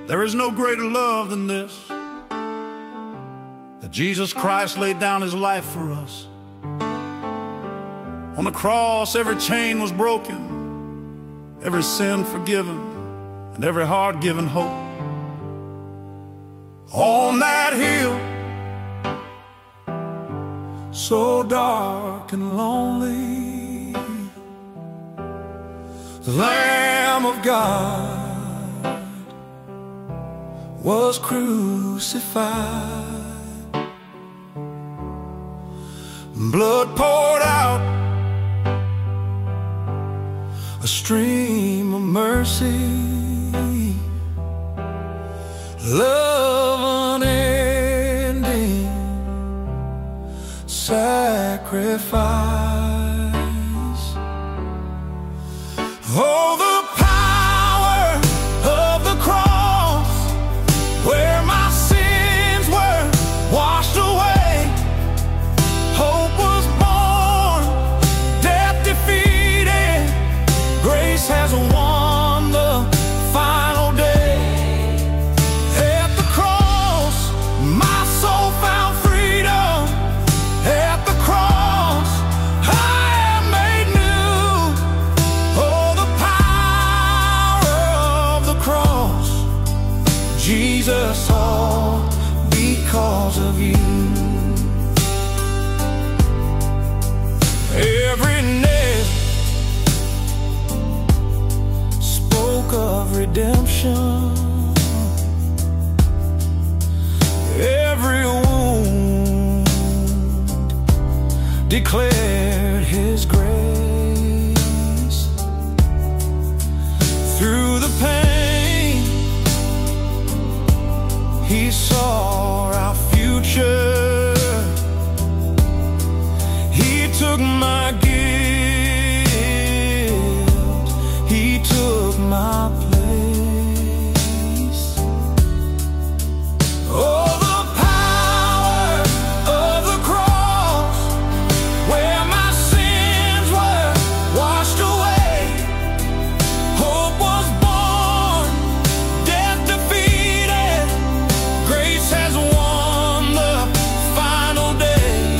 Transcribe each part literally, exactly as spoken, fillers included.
There is no greater love than this, that Jesus Christ laid down his life for us. On the cross, every chain was broken, every sin forgiven, and every heart given hope. On that hill, so dark and lonely, the Lamb of God was crucified. Blood poured out, a stream of mercy, love unending, sacrifice. Oh, the power of the cross, where my sins were washed away. Hope was born, death defeated, grace has won the final day. At the cross, my soul found freedom. At the cross, I am made new. Oh, the power of the cross, Jesus, all because of you. Every nail spoke of redemption, every wound declared his grace. Through the pain, he saw our future. He took my guilt, he took my place. Oh, the power of the cross, where my sins were washed away. Hope was born, death defeated, grace has won the final day.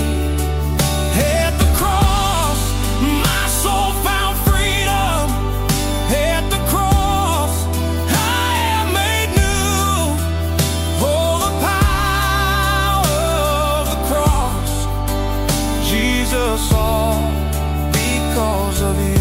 At the cross, my soul found freedom. At the cross, I am made new. Oh, the power of the cross, Jesus, all because of you.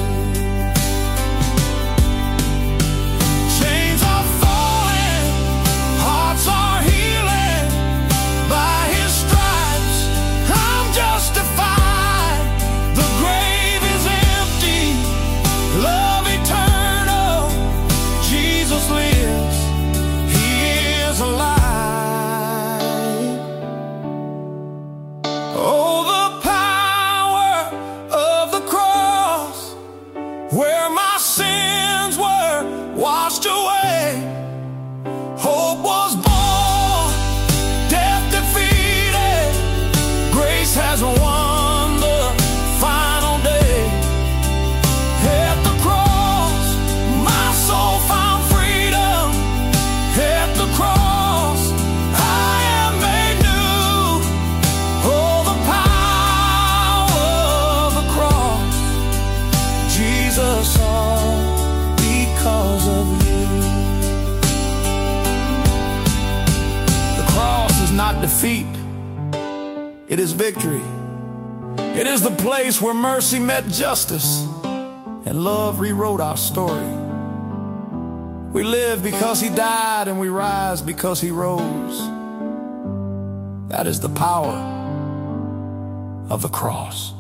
Chains are falling, hearts are healing. By his stripes, I'm justified. The grave is empty, love eternal. Jesus lives, he is alive. Oh, the power of the cross, where my sins were washed away. Hope was born, death defeated, grace has won the final day. At the cross, my soul found freedom. At the cross, I am made new. Oh, the power of the cross, Jesus, all because of you. The cross is not defeat, it is victory. It is the place where mercy met justice and love rewrote our story. We live because he died, and we rise because he rose. That is the power of the cross.